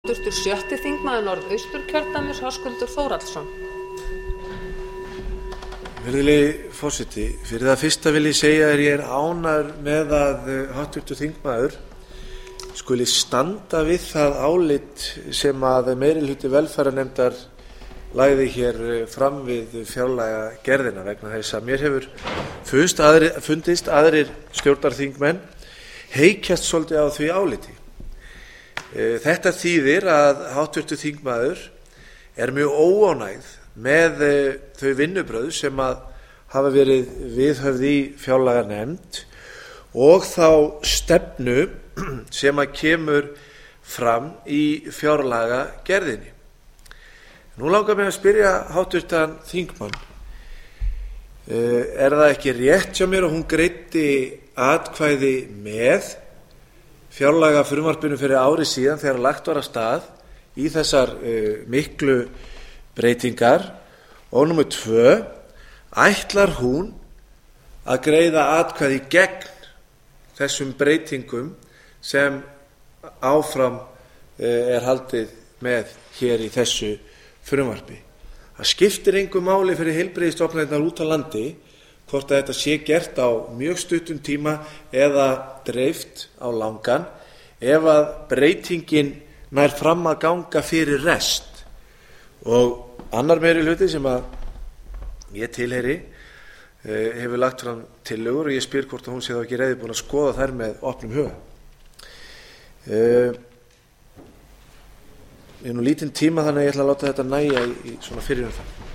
Sjötti þingmaður Norðausturkjördæmis Höskuldur Þórhallsson. Virðulegi forseti, fyrir það fyrsta vil ég segja að ég ánægður með að háttvirtur þingmaður skuli standa við það álit sem að meirihluti velferðarnefndar lagði hér fram við fjárlagagerðina, vegna þess að mér hefur fundist aðrir stjórnarþingmenn heykjast svolítið á því áliti. Þetta þýðir að háttvirtur þingmaður er mjög óánægð með þau vinnubrögð sem að hafa verið viðhöfð í fjárlaganefnd og þá stefnu sem að kemur fram í fjárlagagerðinni. Nú langar mig að spyrja háttvirtan þingmann, er það ekki rétt hjá mér að hún greiddi atkvæði með fjárlagafrumvarpinu fyrir ári síðan þegar lagt var af stað í þessar miklu breytingar? Og númer 2, ætlar hún að greiða atkvæði gegn þessum breytingum sem áfram er haldið með hér í þessu frumvarpi? Það skiptir engu máli fyrir heilbrigðisstofnanirnar út á landi hvort að þetta sé gert á mjög stuttum tíma eða dreift á langan, ef að breytingin nær fram að ganga fyrir rest. Og annar meirihluti sem að ég tilheyri hefur lagt fram tillögur og ég spyr hvort að hún sé þá ekki reiðubúin að skoða þær með opnum huga. Ég nú lítinn tíma þannig að ég ætla að láta þetta nægja í svona fyrirumferð.